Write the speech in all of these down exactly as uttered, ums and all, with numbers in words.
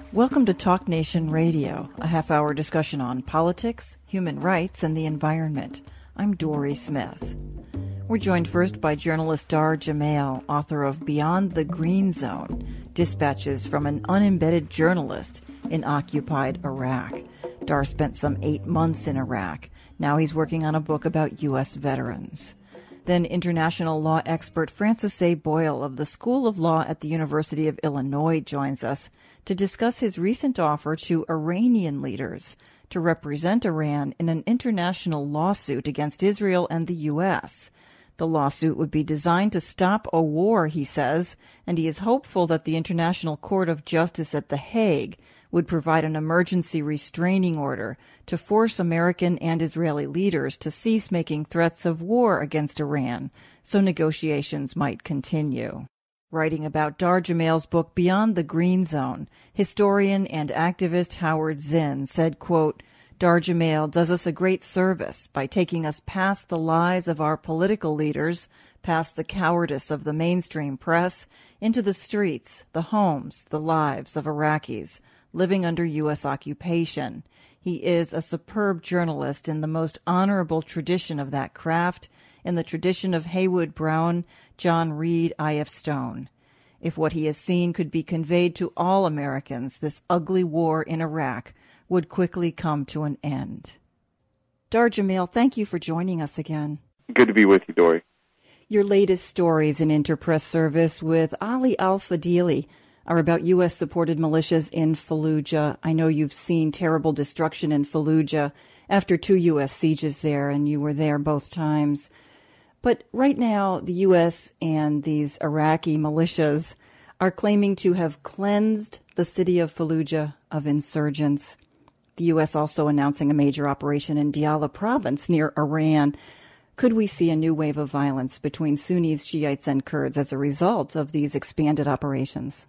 Welcome to Talk Nation Radio, a half-hour discussion on politics, human rights, and the environment. I'm Dory Smith. We're joined first by journalist Dar Jamail, author of Beyond the Green Zone, Dispatches from an Unembedded Journalist in Occupied Iraq. Dar spent some eight months in Iraq. Now he's working on a book about U S veterans. Then international law expert Francis A. Boyle of the School of Law at the University of Illinois joins us to discuss his recent offer to Iranian leaders to represent Iran in an international lawsuit against Israel and the U S. The lawsuit would be designed to stop a war, he says, and he is hopeful that the International Court of Justice at The Hague would provide an emergency restraining order to force American and Israeli leaders to cease making threats of war against Iran so negotiations might continue. Writing about Dar Jamail's book Beyond the Green Zone, historian and activist Howard Zinn said, quote, Dar Jamail does us a great service by taking us past the lies of our political leaders, past the cowardice of the mainstream press, into the streets, the homes, the lives of Iraqis living under U S occupation. He is a superb journalist in the most honorable tradition of that craft, in the tradition of Haywood Brown, John Reed, I F Stone. If what he has seen could be conveyed to all Americans, this ugly war in Iraq would quickly come to an end. Dar Jamail, thank you for joining us again. Good to be with you, Dory. Your latest stories in Interpress Service with Ali Al-Fadili are about U S-supported militias in Fallujah. I know you've seen terrible destruction in Fallujah after two U S sieges there, and you were there both times. But right now, the U S and these Iraqi militias are claiming to have cleansed the city of Fallujah of insurgents. The U S also announcing a major operation in Diyala province near Iran. Could we see a new wave of violence between Sunnis, Shiites, and Kurds as a result of these expanded operations?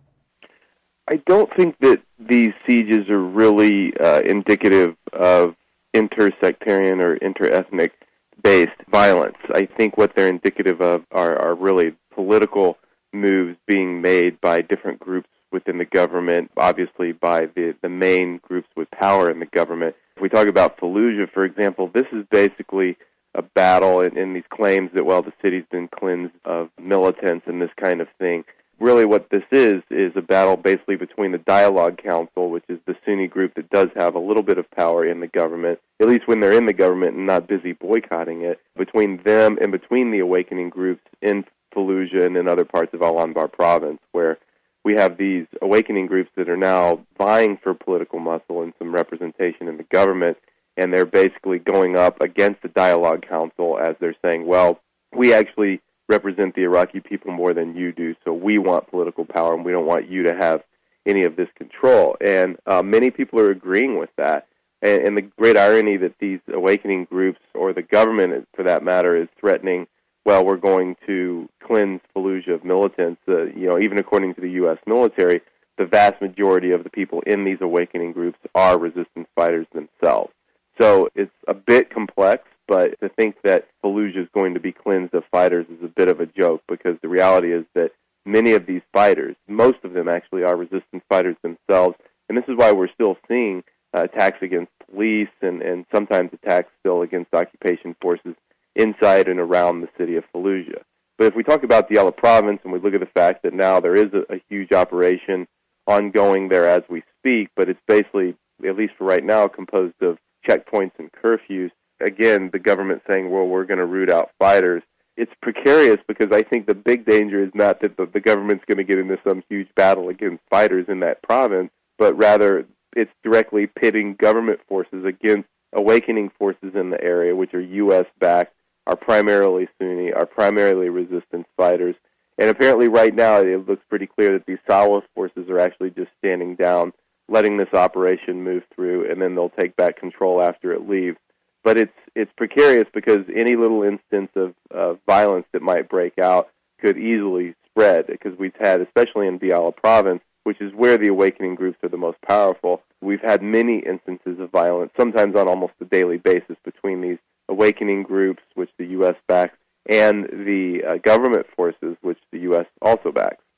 I don't think that these sieges are really uh, indicative of intersectarian or interethnic-based violence. I think what they're indicative of are, are really political moves being made by different groups within the government, obviously by the, the main groups with power in the government. If we talk about Fallujah, for example, this is basically a battle in, in these claims that, well, the city's been cleansed of militants and this kind of thing. Really what this is, is a battle basically between the Dialogue Council, which is the Sunni group that does have a little bit of power in the government, at least when they're in the government and not busy boycotting it, between them and between the awakening groups in Fallujah and in other parts of Al-Anbar province, where we have these awakening groups that are now vying for political muscle and some representation in the government, and they're basically going up against the Dialogue Council as they're saying, well, we actually represent the Iraqi people more than you do, so we want political power and we don't want you to have any of this control. And uh, many people are agreeing with that. And, and the great irony that these awakening groups, or the government for that matter, is threatening, well, we're going to cleanse Fallujah of militants. Uh, you know, even according to the U S military, the vast majority of the people in these awakening groups are resistance fighters themselves. So it's a bit complex, but to think that Fallujah is going to be cleansed of fighters is a bit of a joke, because the reality is that many of these fighters, most of them actually are resistance fighters themselves, and this is why we're still seeing uh, attacks against police and, and sometimes attacks still against occupation forces inside and around the city of Fallujah. But if we talk about Diyala province and we look at the fact that now there is a, a huge operation ongoing there as we speak, but it's basically, at least for right now, composed of checkpoints and curfews. Again, the government saying, well, we're going to root out fighters. It's precarious, because I think the big danger is not that the, the government's going to get into some huge battle against fighters in that province, but rather it's directly pitting government forces against awakening forces in the area, which are U S-backed, are primarily Sunni, are primarily resistance fighters. And apparently right now it looks pretty clear that these Salwa forces are actually just standing down, letting this operation move through, and then they'll take back control after it leaves. But it's it's precarious, because any little instance of uh, violence that might break out could easily spread, because we've had, especially in Diyala province, which is where the awakening groups are the most powerful, we've had many instances of violence, sometimes on almost a daily basis, between these awakening groups, which the U S backs, and the uh, government forces, which the U S also backs.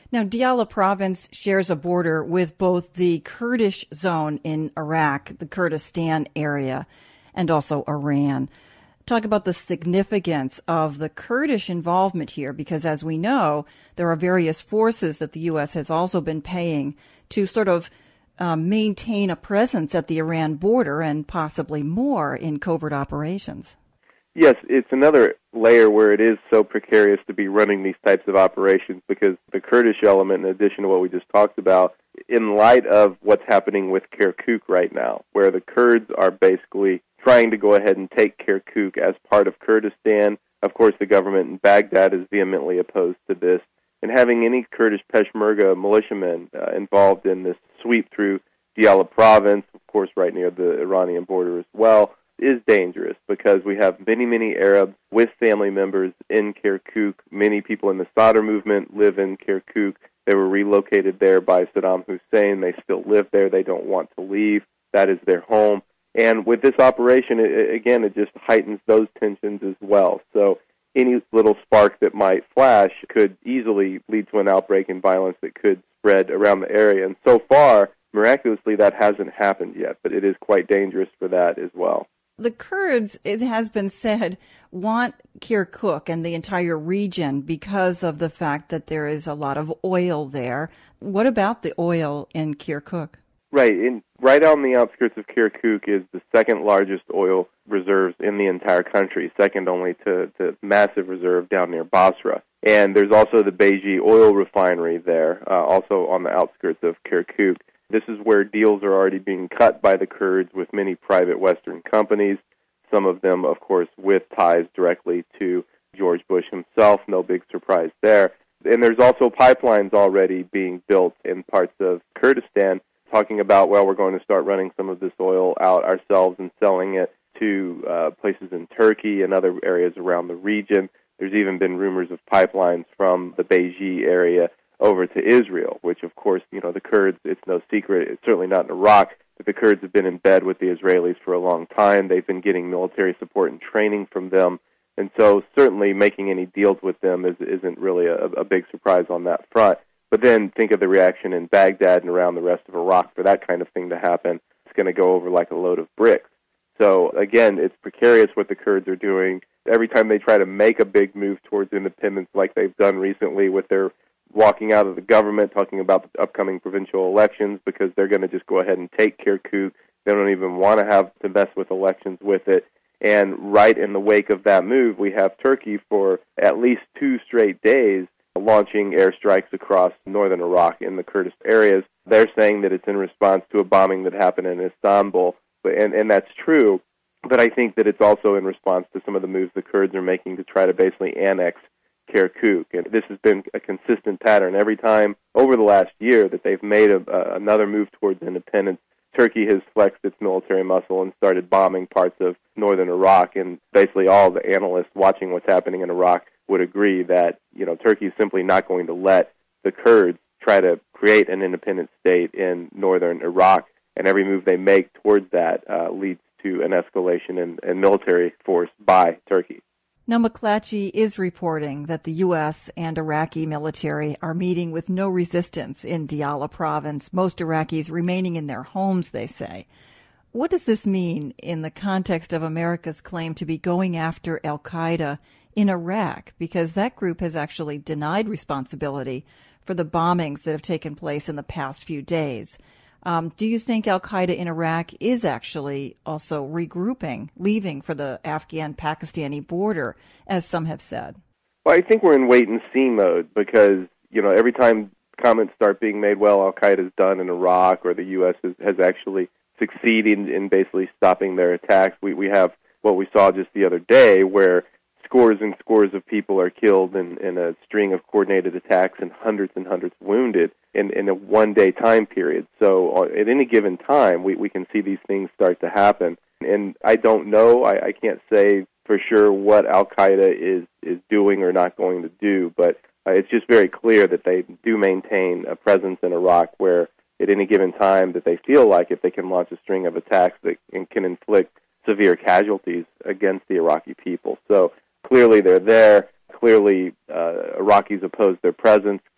Now, Diyala province shares a border with both the Kurdish zone in Iraq, the Kurdistan area, and also Iran. Talk about the significance of the Kurdish involvement here, because as we know, there are various forces that the U S has also been paying to sort of um, maintain a presence at the Iran border and possibly more in covert operations. Yes, it's another layer where it is so precarious to be running these types of operations, because the Kurdish element, in addition to what we just talked about, in light of what's happening with Kirkuk right now, where the Kurds are basically trying to go ahead and take Kirkuk as part of Kurdistan. Of course, the government in Baghdad is vehemently opposed to this, and having any Kurdish Peshmerga militiamen uh, involved in this sweep through Diyala province, of course right near the Iranian border as well, is dangerous, because we have many, many Arabs with family members in Kirkuk. Many people in the Sadr movement live in Kirkuk. They were relocated there by Saddam Hussein. They still live there. They don't want to leave. That is their home. And with this operation, it, again, it just heightens those tensions as well. So any little spark that might flash could easily lead to an outbreak in violence that could spread around the area. And so far, miraculously, that hasn't happened yet, but it is quite dangerous for that as well. The Kurds, it has been said, want Kirkuk and the entire region because of the fact that there is a lot of oil there. What about the oil in Kirkuk? Right. In, right on the outskirts of Kirkuk is the second largest oil reserves in the entire country, second only to, to massive reserve down near Basra. And there's also the Beji oil refinery there, uh, also on the outskirts of Kirkuk. This is where deals are already being cut by the Kurds with many private Western companies, some of them, of course, with ties directly to George Bush himself. No big surprise there. And there's also pipelines already being built in parts of Kurdistan, talking about, well, we're going to start running some of this oil out ourselves and selling it to uh, places in Turkey and other areas around the region. There's even been rumors of pipelines from the Beji area over to Israel, which, of course, you know, the Kurds, it's no secret, it's certainly not in Iraq, but the Kurds have been in bed with the Israelis for a long time. They've been getting military support and training from them, and so certainly making any deals with them is, isn't really a, a big surprise on that front. But then think of the reaction in Baghdad and around the rest of Iraq for that kind of thing to happen. It's going to go over like a load of bricks. So, again, it's precarious what the Kurds are doing. Every time they try to make a big move towards independence, like they've done recently with their walking out of the government, talking about the upcoming provincial elections, because they're going to just go ahead and take Kirkuk. They don't even want to have to mess with elections with it. And right in the wake of that move, we have Turkey for at least two straight days launching airstrikes across northern Iraq in the Kurdish areas. They're saying that it's in response to a bombing that happened in Istanbul, and, and that's true. But I think that it's also in response to some of the moves the Kurds are making to try to basically annex Kirkuk. And this has been a consistent pattern. Every time over the last year that they've made a, uh, another move towards independence, Turkey has flexed its military muscle and started bombing parts of northern Iraq. And basically all the analysts watching what's happening in Iraq would agree that, you know, Turkey is simply not going to let the Kurds try to create an independent state in northern Iraq. And every move they make towards that uh, leads to an escalation in, in military force by Turkey. Now, McClatchy is reporting that the U S and Iraqi military are meeting with no resistance in Diyala province, most Iraqis remaining in their homes, they say. What does this mean in the context of America's claim to be going after al-Qaeda in Iraq? Because that group has actually denied responsibility for the bombings that have taken place in the past few days. Um, do you think al-Qaeda in Iraq is actually also regrouping, leaving for the Afghan-Pakistani border, as some have said? Well, I think we're in wait-and-see mode because, you know, every time comments start being made, well, al-Qaeda's done in Iraq or the U S has, has actually succeeded in, in basically stopping their attacks, we, we have what we saw just the other day where scores and scores of people are killed in, in a string of coordinated attacks and hundreds and hundreds wounded in, in a one-day time period. So at any given time, we, we can see these things start to happen. And I don't know, I, I can't say for sure what al-Qaeda is, is doing or not going to do, but uh, it's just very clear that they do maintain a presence in Iraq where at any given time that they feel like if they can launch a string of attacks that can inflict severe casualties against the Iraqi people. So clearly they're there. Clearly uh, Iraqis oppose their presence.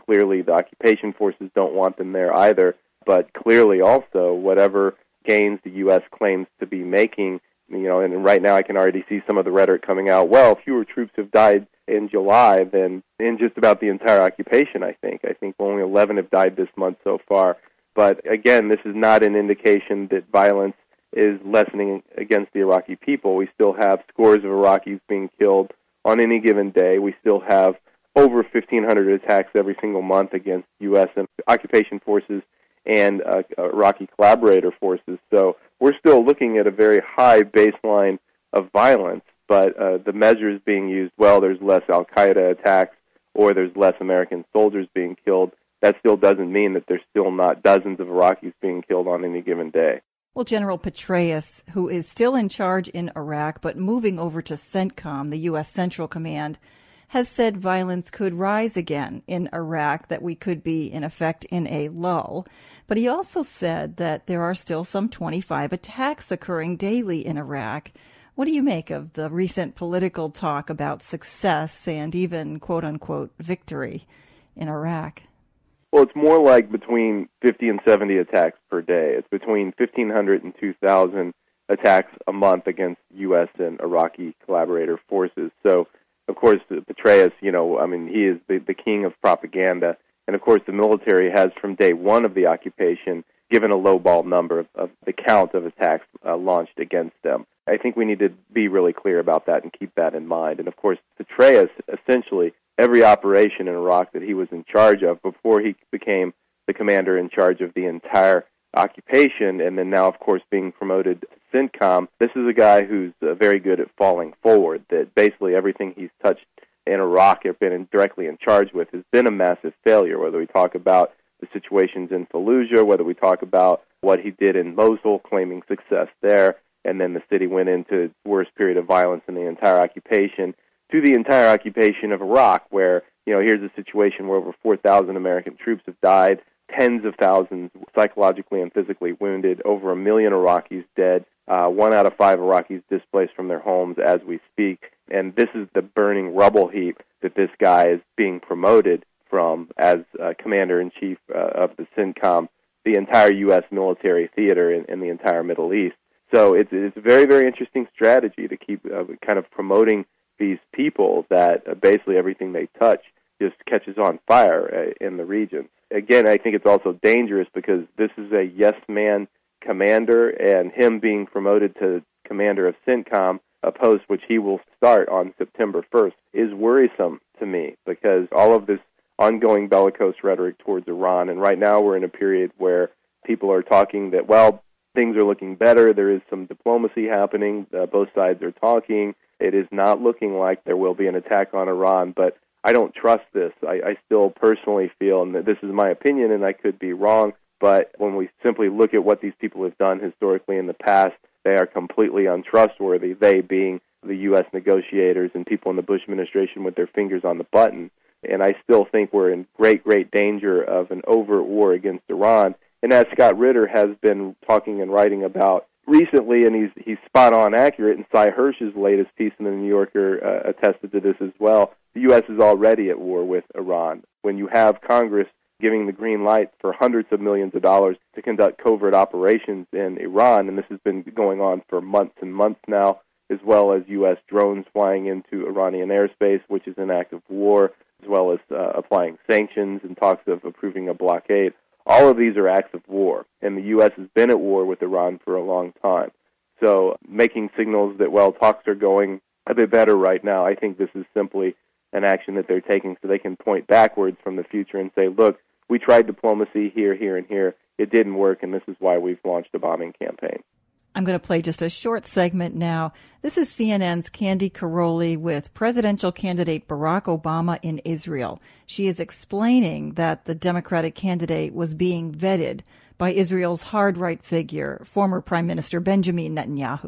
clearly the occupation forces don't want them there either. But clearly also, whatever gains the U S claims to be making, you know, and right now I can already see some of the rhetoric coming out, well, fewer troops have died in July than in just about the entire occupation, I think. I think only eleven have died this month so far. But again, this is not an indication that violence is lessening against the Iraqi people. We still have scores of Iraqis being killed on any given day. We still have over fifteen hundred attacks every single month against U S and occupation forces and uh, Iraqi collaborator forces. So we're still looking at a very high baseline of violence, but uh, the measures being used, well, there's less al-Qaeda attacks or there's less American soldiers being killed. That still doesn't mean that there's still not dozens of Iraqis being killed on any given day. Well, General Petraeus, who is still in charge in Iraq but moving over to CENTCOM, the U S Central Command, has said violence could rise again in Iraq, that we could be, in effect, in a lull. But he also said that there are still some twenty-five attacks occurring daily in Iraq. What do you make of the recent political talk about success and even, quote-unquote, victory in Iraq? Well, it's more like between fifty and seventy attacks per day. It's between fifteen hundred and two thousand attacks a month against U S and Iraqi collaborator forces. So, of course, Petraeus, you know, I mean, he is the, the king of propaganda. And, of course, the military has, from day one of the occupation, given a lowball number of, of the count of attacks uh, launched against them. I think we need to be really clear about that and keep that in mind. And, of course, Petraeus, essentially, every operation in Iraq that he was in charge of before he became the commander in charge of the entire occupation, and then now, of course, being promoted to CENTCOM, this is a guy who's uh, very good at falling forward, that basically everything he's touched in Iraq or been in, directly in charge with has been a massive failure, whether we talk about the situations in Fallujah, whether we talk about what he did in Mosul, claiming success there, and then the city went into its worst period of violence in the entire occupation, to the entire occupation of Iraq, where, you know, here's a situation where over four thousand American troops have died, tens of thousands psychologically and physically wounded, over a million Iraqis dead, uh, one out of five Iraqis displaced from their homes as we speak. And this is the burning rubble heap that this guy is being promoted from as uh, commander-in-chief uh, of the CENTCOM, the entire U S military theater in, in the entire Middle East. So it's, it's a very, very interesting strategy to keep uh, kind of promoting these people that uh, basically everything they touch just catches on fire uh, in the region. Again, I think it's also dangerous because this is a yes-man commander, and him being promoted to commander of CENTCOM, a post which he will start on September first, is worrisome to me because all of this ongoing bellicose rhetoric towards Iran, and right now we're in a period where people are talking that, well, things are looking better, there is some diplomacy happening, uh, both sides are talking, it is not looking like there will be an attack on Iran, but I don't trust this. I, I still personally feel, and this is my opinion and I could be wrong, but when we simply look at what these people have done historically in the past, they are completely untrustworthy, they being the U S negotiators and people in the Bush administration with their fingers on the button. And I still think we're in great, great danger of an overt war against Iran. And as Scott Ritter has been talking and writing about recently, and he's he's spot on accurate, and Cy Hirsch's latest piece in the New Yorker uh, attested to this as well, the U S is already at war with Iran. When you have Congress giving the green light for hundreds of millions of dollars to conduct covert operations in Iran, and this has been going on for months and months now, as well as U S drones flying into Iranian airspace, which is an act of war, as well as uh, applying sanctions and talks of approving a blockade. All of these are acts of war, and the U S has been at war with Iran for a long time. So making signals that, well, talks are going a bit better right now, I think this is simply an action that they're taking so they can point backwards from the future and say, look, we tried diplomacy here, here, and here. It didn't work, and this is why we've launched a bombing campaign. I'm going to play just a short segment now. This is C N N's Candy Caroli with presidential candidate Barack Obama in Israel. She is explaining that the Democratic candidate was being vetted by Israel's hard right figure, former Prime Minister Benjamin Netanyahu.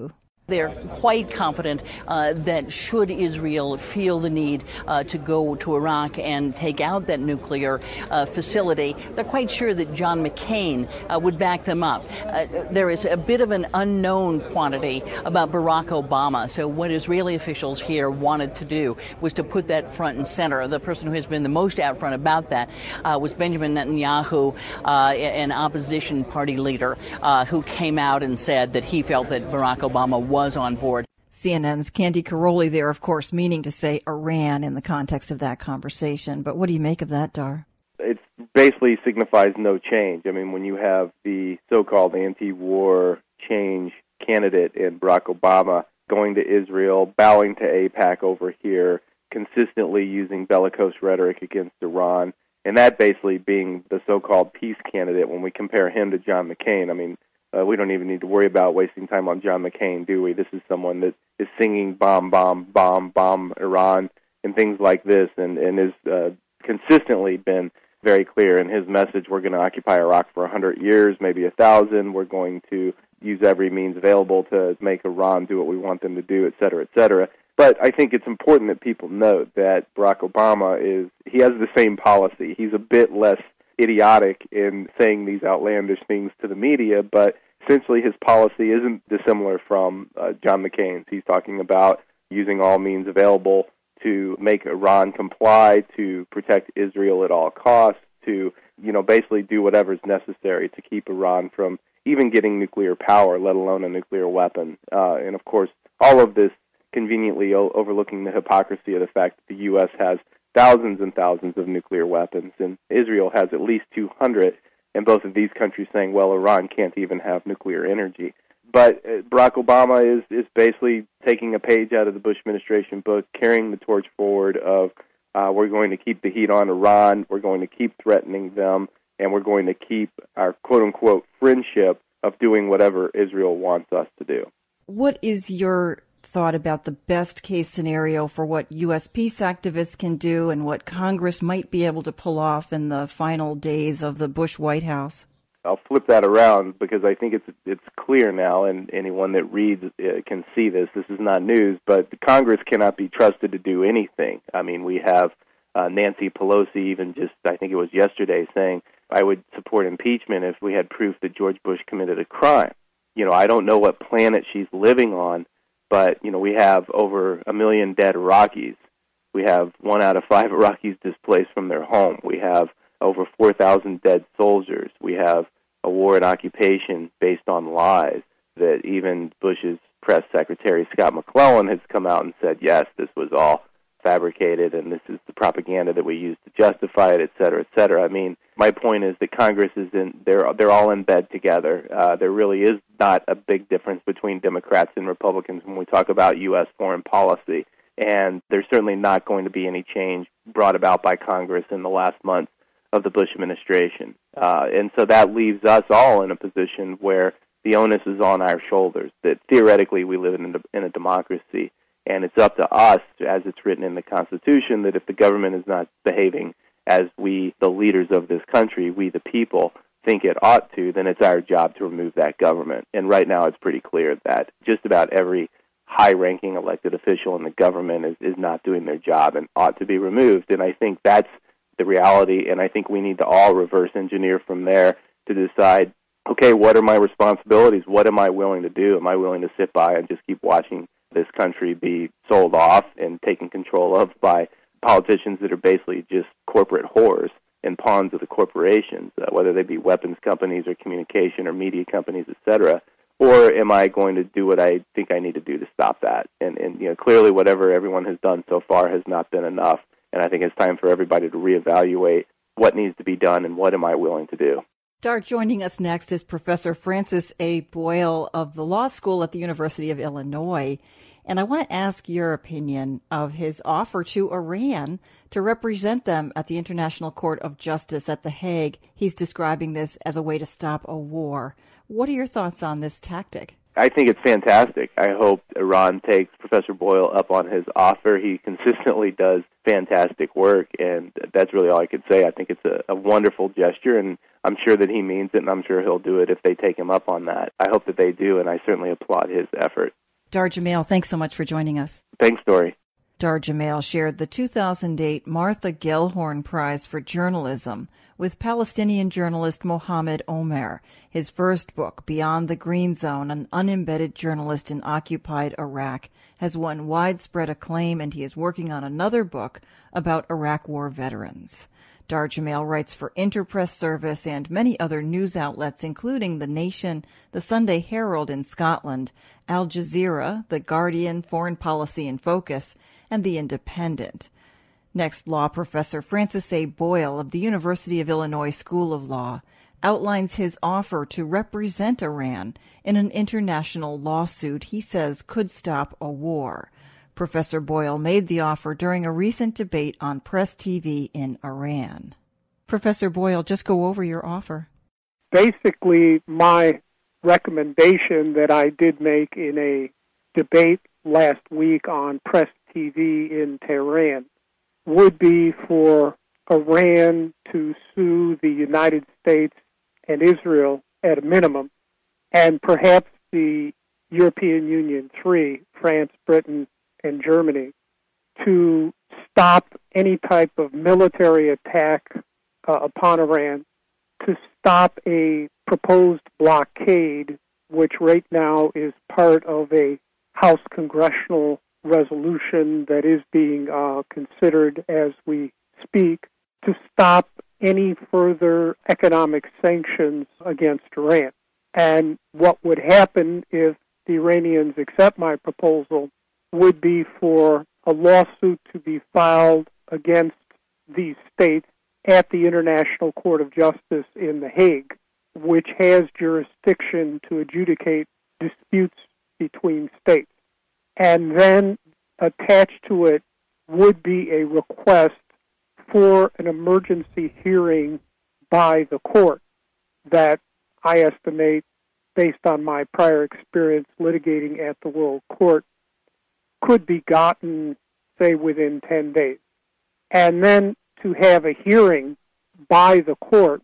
They're quite confident uh, that should Israel feel the need uh, to go to Iraq and take out that nuclear uh, facility, they're quite sure that John McCain uh, would back them up. Uh, there is a bit of an unknown quantity about Barack Obama. So what Israeli officials here wanted to do was to put that front and center. The person who has been the most out front about that uh, was Benjamin Netanyahu, uh, an opposition party leader, uh, who came out and said that he felt that Barack Obama was was on board. C N N's Candy Caroli there, of course, meaning to say Iran in the context of that conversation. But what do you make of that, Dar? It basically signifies no change. I mean, when you have the so-called anti-war change candidate in Barack Obama going to Israel, bowing to AIPAC over here, consistently using bellicose rhetoric against Iran, and that basically being the so-called peace candidate when we compare him to John McCain. I mean, Uh, we don't even need to worry about wasting time on John McCain, do we? This is someone that is singing bomb, bomb, bomb, bomb Iran and things like this, and, and has uh, consistently been very clear in his message. We're going to occupy Iraq for one hundred years, maybe one thousand. We're going to use every means available to make Iran do what we want them to do, et cetera, et cetera. But I think it's important that people note that Barack Obama is, he has the same policy. He's a bit less idiotic in saying these outlandish things to the media, but essentially his policy isn't dissimilar from uh, John McCain's. He's talking about using all means available to make Iran comply, to protect Israel at all costs, to, you know, basically do whatever is necessary to keep Iran from even getting nuclear power, let alone a nuclear weapon. Uh, and, of course, all of this conveniently o- overlooking the hypocrisy of the fact that the U S has thousands and thousands of nuclear weapons, and Israel has at least two hundred, and both of these countries saying, well, Iran can't even have nuclear energy. But uh, Barack Obama is, is basically taking a page out of the Bush administration book, carrying the torch forward of uh, we're going to keep the heat on Iran, we're going to keep threatening them, and we're going to keep our quote-unquote friendship of doing whatever Israel wants us to do. What is your thought about the best case scenario for what U S peace activists can do and what Congress might be able to pull off in the final days of the Bush White House? I'll flip that around because I think it's it's clear now, and anyone that reads uh, can see this. This is not news, but Congress cannot be trusted to do anything. I mean, we have uh, Nancy Pelosi even just, I think it was yesterday, saying, I would support impeachment if we had proof that George Bush committed a crime. You know, I don't know what planet she's living on, but, you know, we have over a million dead Iraqis. We have one out of five Iraqis displaced from their home. We have over four thousand dead soldiers. We have a war and occupation based on lies that even Bush's press secretary, Scott McClellan, has come out and said, yes, this was all fabricated and this is the propaganda that we use to justify it, et cetera, et cetera. I mean, my point is that Congress is in, they're, they're all in bed together. Uh, there really is not a big difference between Democrats and Republicans when we talk about U S foreign policy. And there's certainly not going to be any change brought about by Congress in the last month of the Bush administration. Uh, and so that leaves us all in a position where the onus is on our shoulders, that theoretically we live in a, in a democracy, and it's up to us, as it's written in the Constitution, that if the government is not behaving as we, the leaders of this country, we the people, think it ought to, then it's our job to remove that government. And right now it's pretty clear that just about every high-ranking elected official in the government is, is not doing their job and ought to be removed. And I think that's the reality, and I think we need to all reverse engineer from there to decide, okay, what are my responsibilities? What am I willing to do? Am I willing to sit by and just keep watching this country be sold off and taken control of by politicians that are basically just corporate whores and pawns of the corporations, uh, whether they be weapons companies or communication or media companies, et cetera? Or am I going to do what I think I need to do to stop that? And, and you know, clearly whatever everyone has done so far has not been enough. And I think it's time for everybody to reevaluate what needs to be done and what am I willing to do. Dart, joining us next is Professor Francis A. Boyle of the Law School at the University of Illinois. And I want to ask your opinion of his offer to Iran to represent them at the International Court of Justice at The Hague. He's describing this as a way to stop a war. What are your thoughts on this tactic? I think it's fantastic. I hope Iran takes Professor Boyle up on his offer. He consistently does fantastic work, and that's really all I could say. I think it's a, a wonderful gesture, and I'm sure that he means it, and I'm sure he'll do it if they take him up on that. I hope that they do, and I certainly applaud his effort. Dar Jamail, thanks so much for joining us. Thanks, Dory. Dar Jamail shared the two thousand eight Martha Gellhorn Prize for Journalism with Palestinian journalist Mohammed Omer. His first book, Beyond the Green Zone, An Unembedded Journalist in Occupied Iraq, has won widespread acclaim, and he is working on another book about Iraq War veterans. Dar Jamail writes for Interpress Service and many other news outlets, including The Nation, The Sunday Herald in Scotland, Al Jazeera, The Guardian, Foreign Policy in Focus, and The Independent. Next, law professor Francis A. Boyle of the University of Illinois School of Law outlines his offer to represent Iran in an international lawsuit he says could stop a war. Professor Boyle made the offer during a recent debate on Press T V in Iran. Professor Boyle, just go over your offer. Basically, my recommendation that I did make in a debate last week on Press T V in Tehran would be for Iran to sue the United States and Israel at a minimum, and perhaps the European Union, three, France, Britain, and Germany, to stop any type of military attack uh, upon Iran, to stop a proposed blockade, which right now is part of a House congressional resolution that is being uh, considered as we speak, to stop any further economic sanctions against Iran. And what would happen if the Iranians accept my proposal would be for a lawsuit to be filed against these states at the International Court of Justice in The Hague, which has jurisdiction to adjudicate disputes between states. And then attached to it would be a request for an emergency hearing by the court that I estimate, based on my prior experience litigating at the World Court, could be gotten, say, within ten days. And then to have a hearing by the court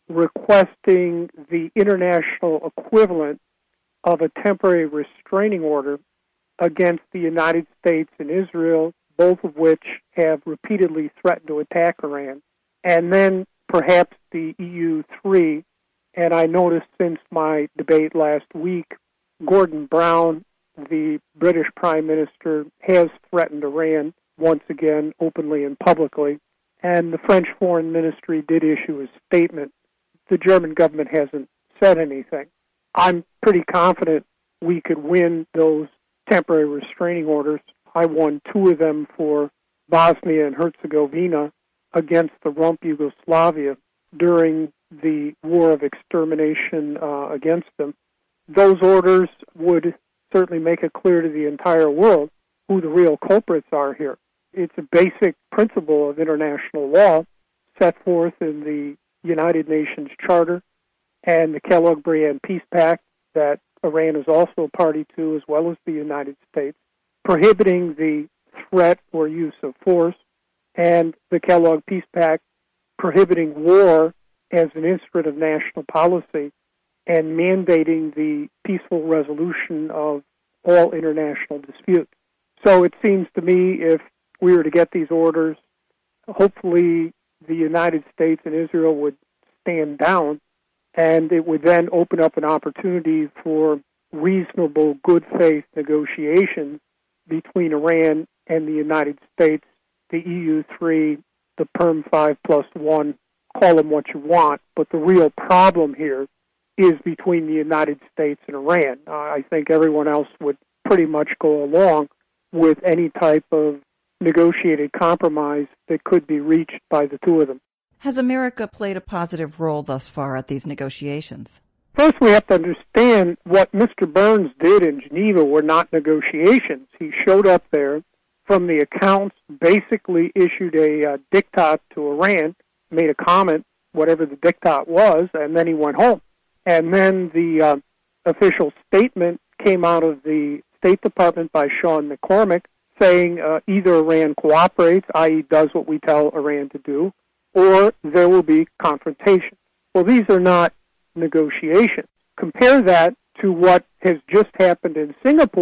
requesting the international equivalent of a temporary restraining order against the United States and Israel, both of which have repeatedly threatened to attack Iran, and then perhaps the E U three. And I noticed since my debate last week, Gordon Brown, the British Prime Minister, has threatened Iran once again, openly and publicly, and the French Foreign Ministry did issue a statement. The German government hasn't said anything. I'm pretty confident we could win those temporary restraining orders. I won two of them for Bosnia and Herzegovina against the rump Yugoslavia during the war of extermination uh, against them. Those orders would certainly make it clear to the entire world who the real culprits are here. It's a basic principle of international law set forth in the United Nations Charter and the Kellogg-Briand Peace Pact that Iran is also a party to, as well as the United States, prohibiting the threat or use of force, and the Kellogg Peace Pact prohibiting war as an instrument of national policy and mandating the peaceful resolution of all international disputes. So it seems to me if we were to get these orders, hopefully the United States and Israel would stand down, and it would then open up an opportunity for reasonable, good faith negotiations between Iran and the United States, the E U three, the Perm five plus one, call them what you want, but the real problem here is between the United States and Iran. Uh, I think everyone else would pretty much go along with any type of negotiated compromise that could be reached by the two of them. Has America played a positive role thus far at these negotiations? First, we have to understand what Mister Burns did in Geneva were not negotiations. He showed up there, from the accounts, basically issued a uh, diktat to Iran, made a comment, whatever the diktat was, and then he went home. And then the uh, official statement came out of the State Department by Sean McCormick saying uh, either Iran cooperates, that is does what we tell Iran to do, or there will be confrontation. Well, these are not negotiations. Compare that to what has just happened in Singapore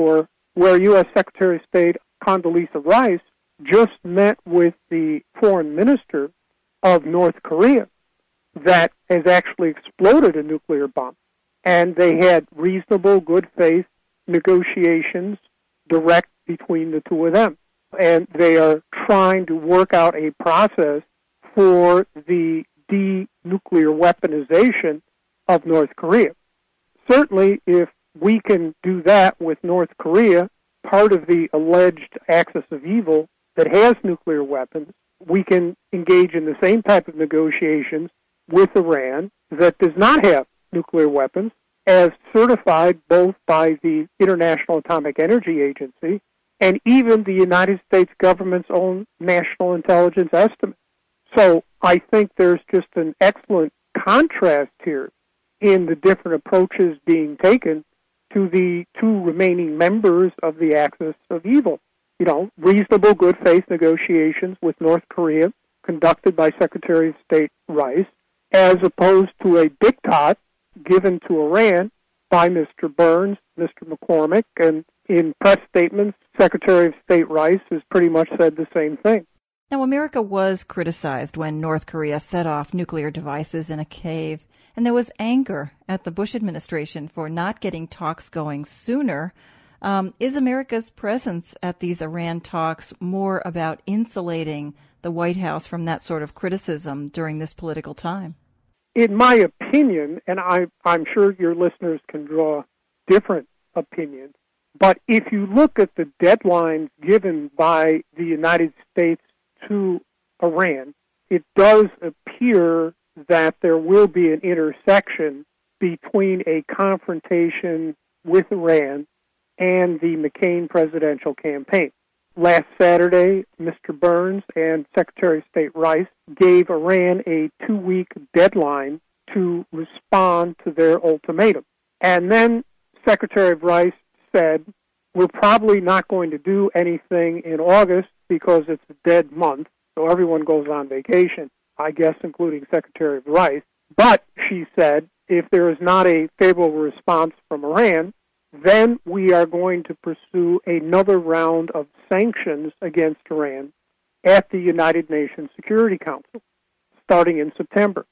where U S Secretary of State Condoleezza Rice just met with the foreign minister of North Korea that has actually exploded a nuclear bomb. And they had reasonable, good faith negotiations direct between the two of them. And they are trying to work out a process for the de-nuclear weaponization of North Korea. Certainly, if we can do that with North Korea, part of the alleged axis of evil that has nuclear weapons, we can engage in the same type of negotiations with Iran that does not have nuclear weapons, as certified both by the International Atomic Energy Agency and even the United States government's own national intelligence estimate. So I think there's just an excellent contrast here in the different approaches being taken to the two remaining members of the axis of evil. You know, reasonable good faith negotiations with North Korea conducted by Secretary of State Rice, as opposed to a diktat given to Iran by Mister Burns, Mister McCormick, and in press statements, Secretary of State Rice has pretty much said the same thing. Now, America was criticized when North Korea set off nuclear devices in a cave, and there was anger at the Bush administration for not getting talks going sooner. Um, is America's presence at these Iran talks more about insulating the White House from that sort of criticism during this political time? In my opinion, and I, I'm sure your listeners can draw different opinions, but if you look at the deadlines given by the United States to Iran, it does appear that there will be an intersection between a confrontation with Iran and the McCain presidential campaign. Last Saturday, Mister Burns and Secretary of State Rice gave Iran a two-week deadline to respond to their ultimatum. And then Secretary of Rice said, we're probably not going to do anything in August because it's a dead month, so everyone goes on vacation, I guess including Secretary of Rice. But, she said, if there is not a favorable response from Iran, then we are going to pursue another round of sanctions against Iran at the United Nations Security Council, starting in September.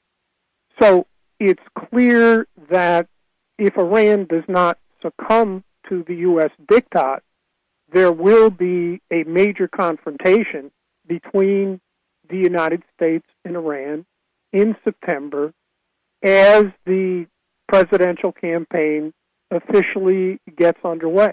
So it's clear that if Iran does not succumb to the U S diktat, there will be a major confrontation between the United States and Iran in September as the presidential campaign officially gets underway.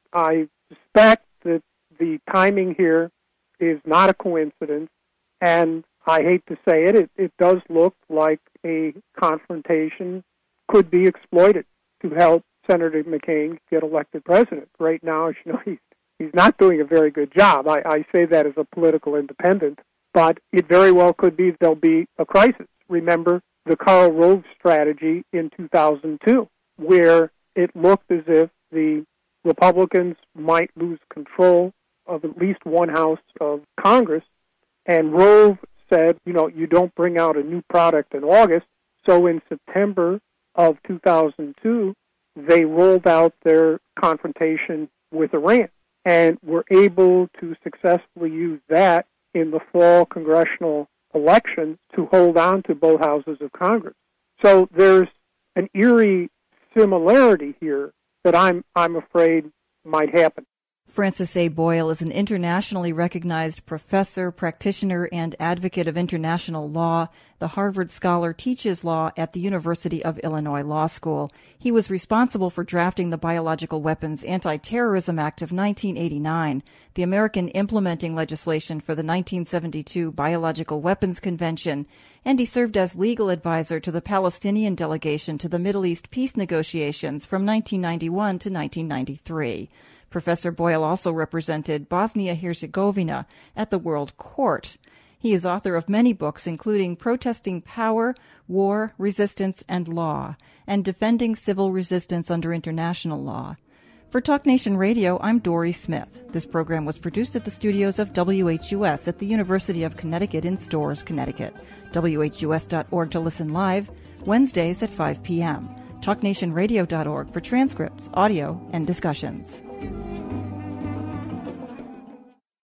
I suspect that the timing here is not a coincidence, and I hate to say it, it, it does look like a confrontation could be exploited to help Senator McCain get elected president. Right now, as you know, he's, he's not doing a very good job. I, I say that as a political independent, but it very well could be there'll be a crisis. Remember the Karl Rove strategy in two thousand two, where it looked as if the Republicans might lose control of at least one house of Congress, and Rove said, you know, you don't bring out a new product in August. So in September of two thousand two, they rolled out their confrontation with Iran and were able to successfully use that in the fall congressional election to hold on to both houses of Congress. So there's an eerie similarity here that I'm I'm afraid might happen. Francis A. Boyle is an internationally recognized professor, practitioner, and advocate of international law. The Harvard scholar teaches law at the University of Illinois Law School. He was responsible for drafting the Biological Weapons Anti-Terrorism Act of nineteen eighty-nine, the American implementing legislation for the nineteen seventy-two Biological Weapons Convention, and he served as legal advisor to the Palestinian delegation to the Middle East peace negotiations from nineteen ninety-one to nineteen ninety-three. Professor Boyle also represented Bosnia-Herzegovina at the World Court. He is author of many books, including Protesting Power, War, Resistance, and Law, and Defending Civil Resistance Under International Law. For Talk Nation Radio, I'm Dory Smith. This program was produced at the studios of W H U S at the University of Connecticut in Storrs, Connecticut. W H U S dot org to listen live, Wednesdays at five p.m. talk nation radio dot org for transcripts, audio, and discussions.